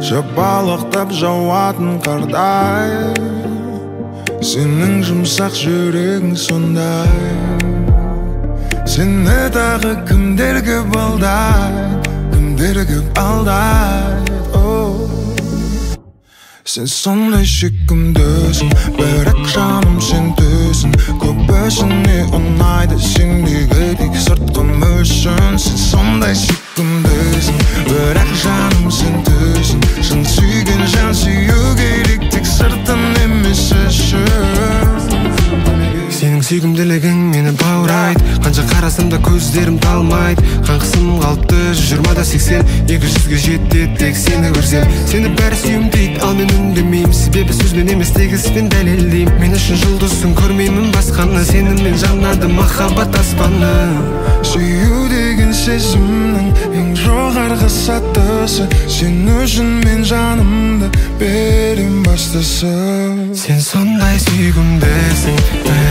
жапалақтап жауатын қардай, сенің жұмсақ жүрегің сондай. Сені тағы кімдер көп алдайды, кімдер көп алдайды. Сен сондай сүйкімдісің, бірақ жаным сен төсің. Көбісіне ұнайды сендегі тек сыртқы мүсін. Сен сондай сүйкімдісің, бірақ жаным сен төсің. Шын сүйген жан сүю керек, тек сыртын емес ішін. Сенің сүйкімділігің мені баурайды, қанша қарасам да көздерім талмайды. Қаңқысым қалыпты 20-80, 200-ге жетеді тек сені көрсем. Сені бәрі сүйім дейді, ал мен үндемеймін, себебі сөзбен емес тек іспен дәлелдеймін. Мен үшін жұлдызсың, көрмеймін басқаны, сенімен жанады махаббат аспаны. Сүю деген сезімнің ең жоғарғы сатысы, сен үшін мен жанымды берем бастысы. Сен сондай сүйкімдісің,